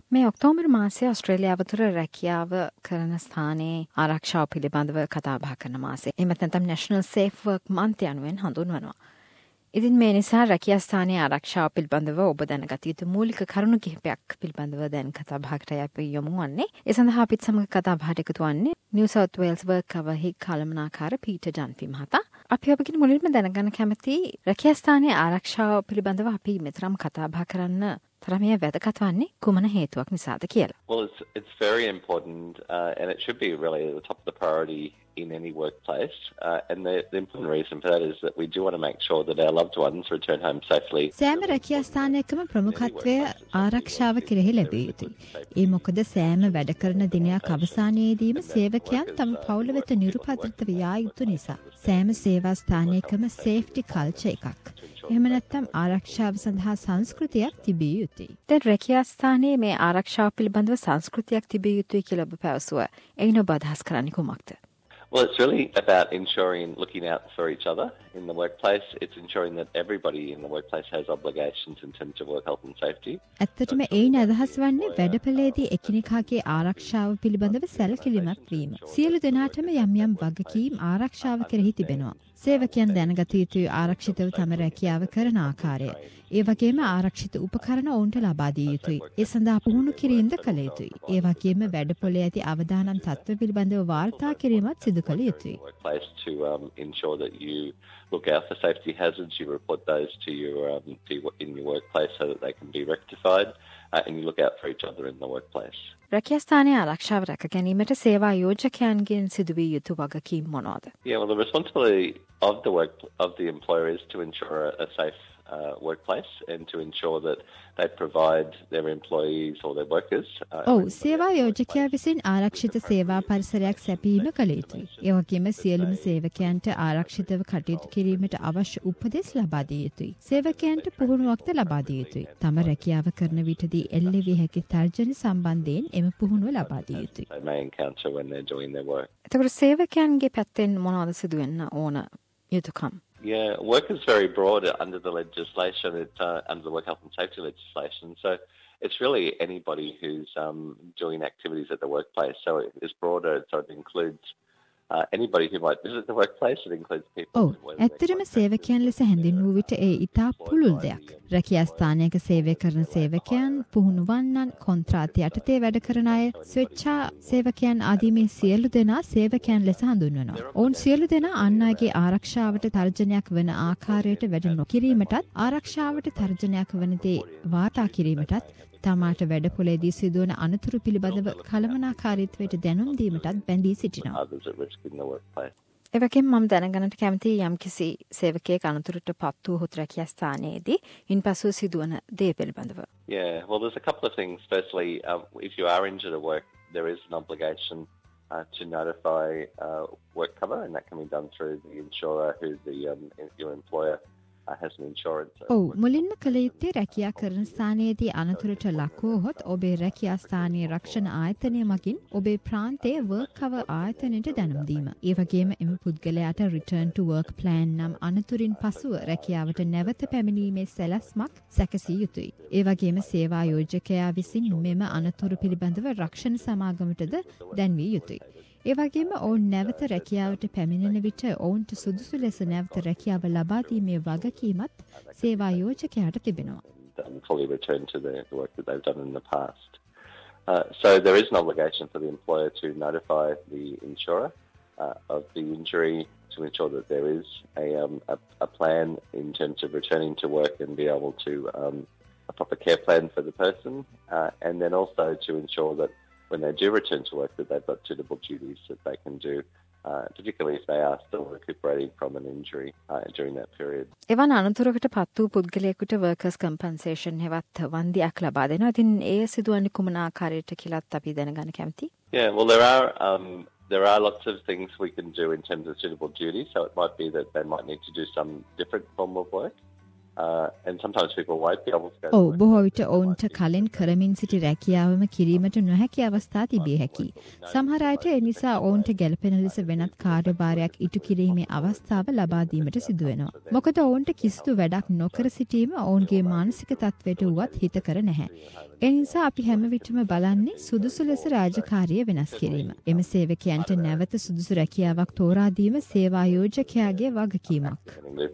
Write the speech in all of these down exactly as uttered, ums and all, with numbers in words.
මේ ඔක්තෝබර් මාසයේ ඕස්ට්‍රේලියාව තුළ රැකියාව කරන ස්ථානයේ ආරක්ෂාව පිළිබඳව කතා බහ කරන මාසය. එහෙමත් නැත්නම් National Safe Work Month යනුවෙන් හඳුන්වනවා. ඉතින් මේ නිසා රැකියා ස්ථානයේ ආරක්ෂාව පිළිබඳව ඔබ දැනගත යුතු මූලික කරුණු කිහිපයක් පිළිබඳව දැන් කතා බහකට අපි යමු වන්නේ. ඒ සඳහා අපිත් සමග කතා බහට එකතු වන්නේ New South Wales Work Cover හි කළමනාකාර පීටර් ජන්පි මහතා. අපි ඔබකින් මුලින්ම දැනගන්න කැමති රැකියා ස්ථානයේ ආරක්ෂාව පිළිබඳව අපි මෙතරම් කතා බහ කරන්න තරමේ වැදගත් වන්නේ කුමන හේතුවක් නිසාද කියලා. Well, it's it's very important, uh, and it should be really at the top of the priority in any workplace. Uh, and the, the important reason for that is that we do want to make sure that our loved ones return home safely. සෑම රැකියා ස්ථානයකම ප්‍රමුඛත්වය ආරක්ෂාව කෙරෙහි ලැබිය යුතුයි. ඒ මොකද සෑම වැඩ කරන දිනයක් අවසානයේදීම සේවකයන් තම පවුල වෙත නිරුපද්‍රිත විය යුතු නිසා. සෑම සේවා ස්ථානයකම සේෆ්ටි කල්චර් එකක්. එහෙම නැත්නම් ආරක්ෂාව සඳහා සංස්කෘතියක් තිබිය යුතුයි. දැන් රැකියා ස්ථානයේ මේ ආරක්ෂාව පිළිබඳව සංස්කෘතියක් තිබිය යුතුයි කියලා ඔබ පැවසුවා. එයින් ඔබ අදහස් කරන්නේ කුමක්ද? Well, it's really about ensuring, looking out for each other in the workplace. It's ensuring that everybody in the workplace has obligations in terms of work health and safety. ඇත්තටම එයින් අදහස් වන්නේ වැඩපළේදී එකිනෙකාගේ ආරක්ෂාව පිළිබඳව සැලකිලිමත් වීම. සියලු දෙනාටම යම් යම් වගකීම් ආරක්ෂාව කෙරෙහි තිබෙනවා. සේවකයන් දැනගත යුතුයි ආරක්ෂිතව තම රැකියාව කරන ආකාරය. ඒ වගේම ආරක්ෂිත උපකරණ ඔවුන්ට ලබා දිය යුතුයි. ඒ සඳහා පුහුණු කිරීමද කළ යුතුයි. ඒ වගේම වැඩපොළේ ඇති අවදානම් තත්ත්ව පිළිබඳව වාර්තා කිරීමත් සිදු කළ යුතුයි. Workplace to um, ensure that you look out for safety hazards, you report those to your um, to your, in your workplace so that they can be rectified, uh, and you look out for each other in the workplace. රැකියා ස්ථානයේ ආරක්ෂාව රැක ගැනීමට සේවා යෝජකයන්ගෙන් සිදුවිය යුතු වගකීම් මොනවාද? Yeah, well, the responsibility of the work of the employer is to ensure a, a safe uh, workplace and to ensure that they provide their employees or their workers. ඔව්, සේවා යෝජකයා විසින් ආරක්ෂිත සේවා පරිසරයක් සැපයීම කළ යුතුයි. ඒ වගේම සියලුම සේවකයන්ට ආරක්ෂිතව කටයුතු කිරීමට අවශ්‍ය උපදෙස් ලබා දිය යුතුයි. සේවකයන්ට පුහුණුවක්ද ලබා දිය යුතුයි. තම රැකියාව කරන විටදී එල්ලවිය හැකි තර්ජන සම්බන්ධයෙන් එම පුහුණුව ලබා දිය යුතුයි. They may encounter when they're doing their work. එතකොට සේවකයන්ගේ පැත්තෙන් මොනවද සිදු වෙන්න ඕන යුතුකම්? Yeah, work is very broad under the legislation, it, uh, under the work health and safety legislation. So it's really anybody who's um, doing activities at the workplace. So it is broader, so it includes uh, anybody who might visit the workplace. It includes people. ඔව්, ඇත්තටම සේවකයන් ලෙස හැඳින්වූ විට ඒ ඉතා පුළුල් දෙයක්. රැකියා ස්ථානයක සේවය කරන සේවකයන්, පුහුණුවන්නන්, කොන්ත්‍රාත් යටතේ වැඩ කරන අය, ස්වේච්ඡා සේවකයන් ආදී මේ සියලු දෙනා සේවකයන් ලෙස හඳුන්වනවා. ඔවුන් සියලු දෙනා අන් අයගේ ආරක්ෂාවට තර්ජනයක් වන ආකාරයට වැඩ නොකිරීමටත්, ආරක්ෂාවට තර්ජනයක් වන දේ වාර්තා කිරීමටත්, තමාට වැඩපොළේදී සිදුවන අනතුරු පිළිබඳව කළමනාකාරීත්වයට දැනුම් දීමටත් බැඳී සිටිනවා. ඒ වගේම මම දැනගන්නට කැමතියි යම්කිසි සේවකයෙක් අනතුරට පත් වූ රැකියා ස්ථානයේදී ඉන්පසු සිදුවන දේ පිළිබඳව. Yeah, well, there's a couple of things. Firstly, um, if you are injured at work, there is an obligation uh, to notify uh, work cover, and that can be done through the insurer who the um, your employer has an insurance. ඔව්, මුලින්ම කළ යුත්තේ රැකියා කරන ස්ථානයේදී අනතුරට ලක් වූහොත් ඔබේ රැකියා ස්ථානීය රක්ෂණ ආයතනය මගින් ඔබේ ප්‍රාන්තයේ work cover ආයතනයට දැනුම් දීම. ඒ වගේම එම පුද්ගලයාට return to work plan නම් අනතුරින් පසුව රැකියාවට නැවත පැමිණීමේ සැලැස්මක් සැකසිය යුතුයි. ඒ වගේම සේවා යෝජකයා විසින් මෙම අනතුරු පිළිබඳව රක්ෂණ සමාගමටද දැන්විය යුතුයි. ඒ වගේම ඔවුන් නැවත රැකියාවට පැමිණෙන විට ඔවුන්ට සුදුසු ලෙස නැවත රැකියාව ලබා දීමේ වගකීමත් සේවා යෝජකයාට තිබෙනවා. Fully return to the work that they've done in the past. Uh, so there is an obligation for the employer to notify the insurer uh, of the injury to ensure that there is a, um, a, a plan in terms of returning to work and be able to um, a proper care plan for the person, uh, and then also to ensure that when they do return to work that they've got suitable duties that they can do, uh, particularly if they are still recuperating from an injury uh, during that period. එවන් අනතුරකට පත් වූ පුද්ගලයෙකුට workers compensation හෙවත් වන්දියක් ලබා දෙනවා. ඉතින් ඒ සිදුවන්නේ කුමන ආකාරයට කියලාත් අපි දැනගන්න කැමතියි. Yeah, well, there are um, there are lots of things we can do in terms of suitable duties. So it might be that they might need to do some different form of work. Uh, and sometimes people won't be able to go to ඔව් work. බොහෝ විට ඔවුන්ට කලින් කරමින් සිටි රැකියාවම කිරීමට නොහැකි අවස්ථා තිබිය හැකියි. සමහර අයට ඒ නිසා ඔවුන්ට ගැළපෙන ලෙස වෙනත් කාර්යභාරයක් ඉටු කිරීමේ අවස්ථාව ලබා දීමට සිදු වෙනවා. මොකද ඔවුන්ට කිසිදු වැඩක් නොකර සිටීම ඔවුන්ගේ මානසික තත්ත්වයට වුවත් හිතකර නැහැ. ඒ නිසා අපි හැම විටම බලන්නේ සුදුසු ලෙස රාජකාරිය වෙනස් කිරීම. එම සේවකයන්ට නැවත සුදුසු රැකියාවක් තෝරා දීම සේවා යෝජකයාගේ වගකීමක්.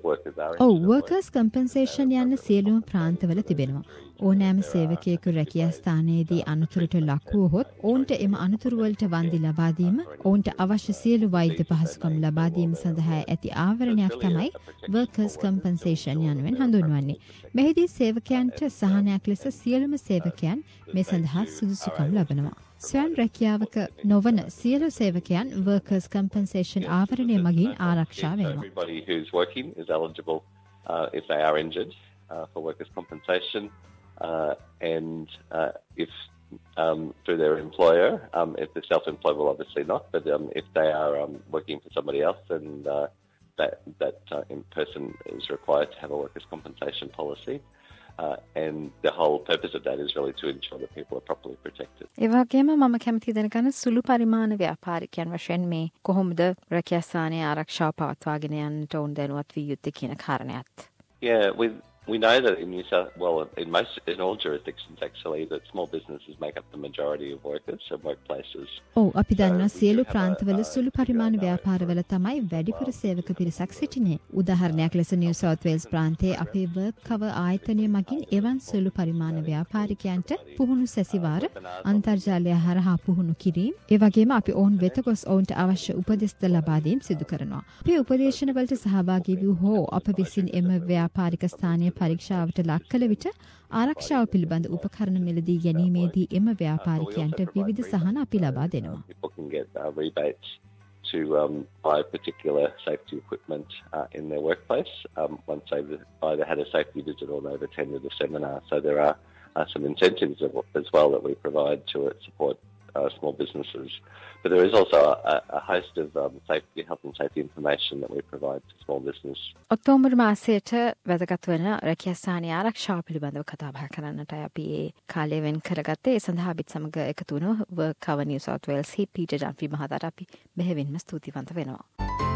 ඔව් workers compensation යන සියලුම ප්‍රාන්තවල තිබෙනවා. ඕනෑම සේවකයෙකු රැකියා ස්ථානයේදී අනතුරට ලක් වුවහොත් ඔවුන්ට එම අනතුරු වලට වන්දි ලබා දීම, ඔවුන්ට අවශ්‍ය සියලු වෛද්‍ය පහසුකම් ලබා දීම සඳහා ඇති ආවරණයක් තමයි workers compensation යනුවෙන් හඳුන්වන්නේ. මෙහිදී සේවකයන්ට සහනයක් ලෙස සියලුම සේවකයන් මේ සඳහා සුදුසුකම් ලබනවා. ස්වයං රැකියාවක නොවන සියලු සේවකයන් workers compensation ආවරණය මගින් ආරක්ෂා වෙනවා. Everybody who's working is eligible uh, if they are injured uh, for workers' compensation, uh, and uh, if um, through their employer, um, if they're self-employed, well, obviously not, but um, if they are um, working for somebody else, then uh, that that uh, in person is required to have a workers' compensation policy. Uh, and the whole purpose of that is really to ensure that people are properly protected. ඒ වගේම මම කැමති දැනගන්න සුළු පරිමාණ ව්‍යාපාරිකයන් වශයෙන් මේ කොහොමද රැකියා ස්ථානයේ ආරක්ෂාව පවත්වාගෙන යන්නට උන් දැනුවත් වී යුත්තේ කියන කාරණයත්. Yeah, we we know that in New South, well, in most, in all jurisdictions actually, that small businesses make up the majority of workers and workplaces. ඔව් අපි දන්නවා සියලු ප්‍රාන්තවල සුළු පරිමාණ ව්‍යාපාරවල තමයි වැඩිපුර සේවක පිරිසක් සිටින්නේ. උදාහරණයක් ලෙස නිව් සවුත් වේල්ස් ප්‍රාන්තයේ අපේ වර්ක් කවර් ආයතනය මගින් එවන් සුළු පරිමාණ ව්‍යාපාරිකයන්ට පුහුණු සැසිවාර අන්තර්ජාලය හරහා පුහුණු කිරීම, ඒ වගේම අපි ඔවුන් වෙත ගොස් ඔවුන්ට අවශ්‍ය උපදෙස් ලබා දීම සිදු කරනවා. අපේ උපදේශන වලට සහභාගී වූ හෝ අප විසින් එම ව්‍යාපාරික ස්ථානීය පරීක්ෂාවට ලක් කළ විට ආරක්ෂාව පිළිබඳ උපකරණ මිලදී ගැනීමේදී එම ව්‍යාපාරිකයන්ට විවිධ සහන අපි ලබා දෙනවා. People can get uh, rebates to um, buy particular safety equipment uh, in their workplace um, once they've either had a safety visit or they've attended a seminar. So there are uh, some incentives as well that we provide to support uh, small businesses. But there is also a, a host of um, safety, health and safety information that we provide to small business. October මාසයට වැදගත් වන රැකියා ස්ථානීය ආරක්ෂාව පිළිබඳව කතා බහ කරන්නට අපි ඒ කාලය වෙන් කරගත්තේ. ඒ සඳහා අපිත් සමග එකතු වුණු work cover New South Wales හි පීටර් ජන්ෆ්‍රී මහතාට අපි බෙහෙවින්ම ස්තුතිවන්ත වෙනවා.